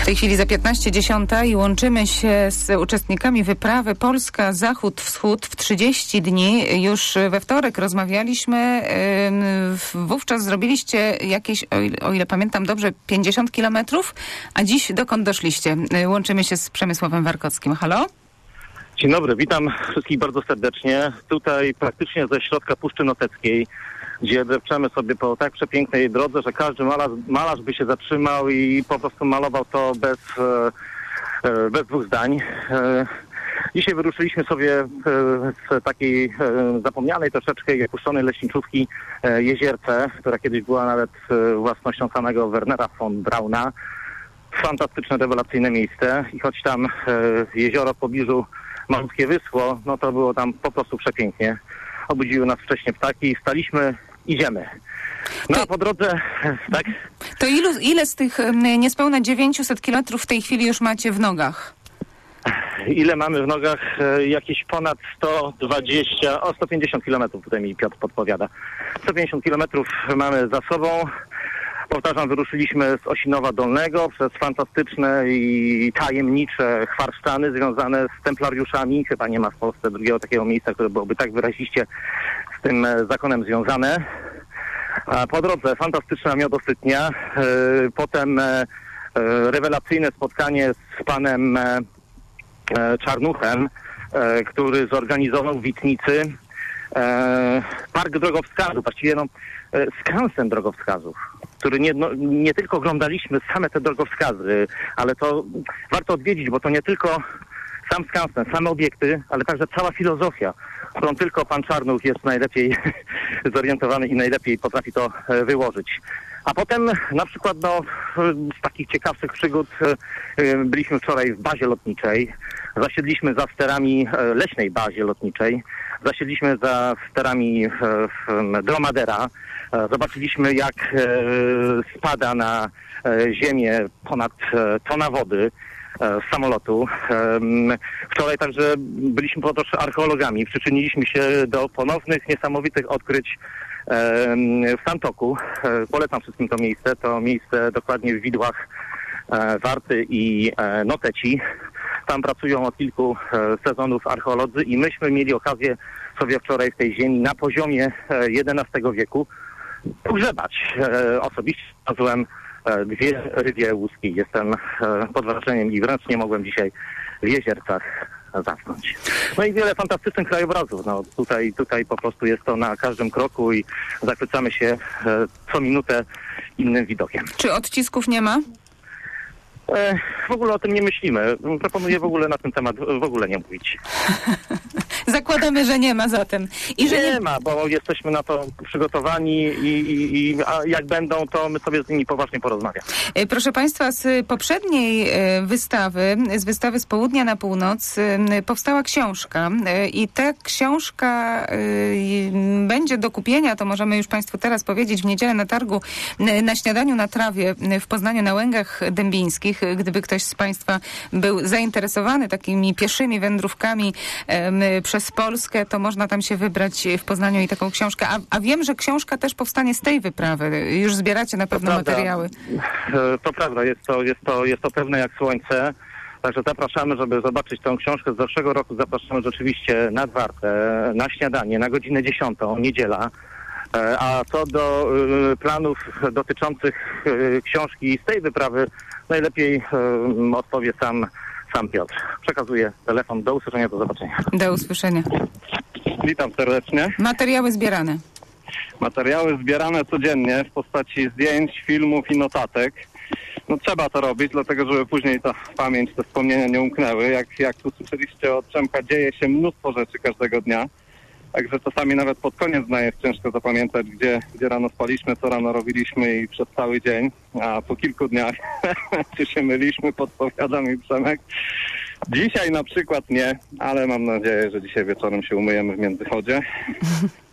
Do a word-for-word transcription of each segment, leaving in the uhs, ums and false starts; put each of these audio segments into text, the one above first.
tej chwili za piętnaście dziesiąta i łączymy się z uczestnikami wyprawy Polska Zachód-Wschód w trzydzieści dni. Już we wtorek rozmawialiśmy. Wówczas zrobiliście jakieś, o ile, o ile pamiętam dobrze, pięćdziesiąt kilometrów, a dziś dokąd doszliście? Łączymy się z Przemysławem Warkockim. Halo? Dzień dobry, witam wszystkich bardzo serdecznie. Tutaj praktycznie ze środka Puszczy Noteckiej, gdzie drepczemy sobie po tak przepięknej drodze, że każdy malarz, malarz by się zatrzymał i po prostu malował to bez, bez dwóch zdań. Dzisiaj wyruszyliśmy sobie z takiej zapomnianej troszeczkę i opuszczonej leśniczówki Jezierce, która kiedyś była nawet własnością samego Wernera von Brauna. Fantastyczne, rewelacyjne miejsce i choć tam jezioro w pobliżu malutkie wyschło, no to było tam po prostu przepięknie. Obudziły nas wcześnie ptaki, wstaliśmy, idziemy. No to, a po drodze, tak? To ilu, ile z tych niespełna dziewięćset kilometrów w tej chwili już macie w nogach? Ile mamy w nogach? Jakieś ponad sto dwadzieścia, o sto pięćdziesiąt kilometrów, tutaj mi Piotr podpowiada. sto pięćdziesiąt kilometrów mamy za sobą. Powtarzam, wyruszyliśmy z Osinowa Dolnego przez fantastyczne i tajemnicze chwarszczany związane z templariuszami. Chyba nie ma w Polsce drugiego takiego miejsca, które byłoby tak wyraziście z tym zakonem związane. Po drodze fantastyczna miodosytnia, potem rewelacyjne spotkanie z panem Czarnuchem, który zorganizował w Witnicy park drogowskazów, właściwie no, skansen drogowskazów, który nie, no, nie tylko oglądaliśmy same te drogowskazy, ale to warto odwiedzić, bo to nie tylko sam skansen, same obiekty, ale także cała filozofia, którą tylko pan Czarnuch jest najlepiej zorientowany i najlepiej potrafi to wyłożyć. A potem na przykład no, z takich ciekawszych przygód byliśmy wczoraj w bazie lotniczej, zasiedliśmy za sterami leśnej bazie lotniczej, zasiedliśmy za sterami dromadera, zobaczyliśmy jak spada na ziemię ponad tona wody z samolotu. Wczoraj także byliśmy podróż archeologami, przyczyniliśmy się do ponownych, niesamowitych odkryć w Santoku. Polecam wszystkim to miejsce. To miejsce dokładnie w widłach Warty i Noteci. Tam pracują od kilku sezonów archeolodzy i myśmy mieli okazję sobie wczoraj w tej ziemi na poziomie jedenastego wieku pogrzebać. Osobiście znalazłem dwie rybie łuski. Jestem pod wrażeniem i wręcz nie mogłem dzisiaj w Jeziercach zasnąć. No i wiele fantastycznych krajobrazów. No, tutaj, tutaj po prostu jest to na każdym kroku i zachwycamy się co minutę innym widokiem. Czy odcisków nie ma? W ogóle o tym nie myślimy. Proponuję w ogóle na ten temat w ogóle nie mówić. Zakładamy, że nie ma zatem. I że nie, nie ma, bo jesteśmy na to przygotowani i, i, i a jak będą, to my sobie z nimi poważnie porozmawiamy. Proszę Państwa, z poprzedniej wystawy, z wystawy z południa na północ powstała książka i ta książka będzie do kupienia, to możemy już Państwu teraz powiedzieć, w niedzielę na targu na śniadaniu na trawie w Poznaniu na Łęgach Dębińskich. Gdyby ktoś z Państwa był zainteresowany takimi pieszymi wędrówkami um, przez Polskę, to można tam się wybrać w Poznaniu i taką książkę. A, a wiem, że książka też powstanie z tej wyprawy. Już zbieracie na pewno to materiały. To prawda, jest to, jest to, jest to pewne jak słońce. Także zapraszamy, żeby zobaczyć tę książkę z zeszłego roku. Zapraszamy rzeczywiście nad Wartę, na śniadanie, na godzinę dziesiątą, niedziela. A co do y, planów dotyczących y, książki z tej wyprawy, najlepiej y, odpowie sam, sam Piotr. Przekazuję telefon. Do usłyszenia, do zobaczenia. Do usłyszenia. Witam serdecznie. Materiały zbierane. Materiały zbierane codziennie w postaci zdjęć, filmów i notatek. No trzeba to robić, dlatego żeby później ta pamięć, te wspomnienia nie umknęły. Jak, jak tu słyszeliście od Przemka, dzieje się mnóstwo rzeczy każdego dnia. Także czasami nawet pod koniec dnia jest ciężko zapamiętać, gdzie, gdzie rano spaliśmy, co rano robiliśmy i przez cały dzień. A po kilku dniach, czy się myliśmy, podpowiada mi Przemek. Dzisiaj na przykład nie, ale mam nadzieję, że dzisiaj wieczorem się umyjemy w Międzychodzie.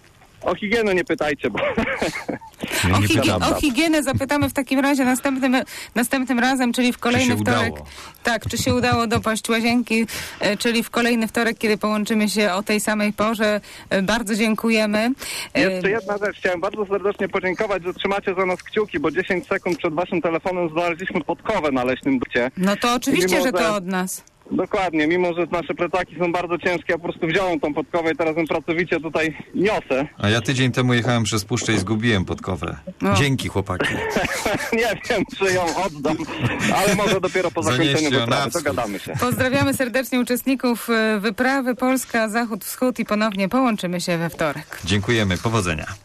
O higienę nie pytajcie, bo... O, Nie higie- pytam. o higienę zapytamy w takim razie następnym, następnym razem, czyli w kolejny się wtorek. udało? Tak, czy się udało dopaść łazienki, e, czyli w kolejny wtorek, kiedy połączymy się o tej samej porze. E, Bardzo dziękujemy. E, Jeszcze jedna rzecz. Chciałem bardzo serdecznie podziękować, że trzymacie za nas kciuki, bo dziesięć sekund przed waszym telefonem znaleźliśmy podkowę na leśnym ducie. No to oczywiście, Mimo, że to że- od nas. Dokładnie, mimo że nasze plecaki są bardzo ciężkie, ja po prostu wziąłem tą podkowę i teraz ją pracowicie tutaj niosę. A ja tydzień temu jechałem przez puszczę i zgubiłem podkowę. No. Dzięki, chłopaki. Nie wiem, czy ją oddam, ale może dopiero po zakończeniu Zanieście ją na wyprawy, wschód. dogadamy się. Pozdrawiamy serdecznie uczestników e, wyprawy Polska, Zachód, Wschód i ponownie połączymy się we wtorek. Dziękujemy, powodzenia.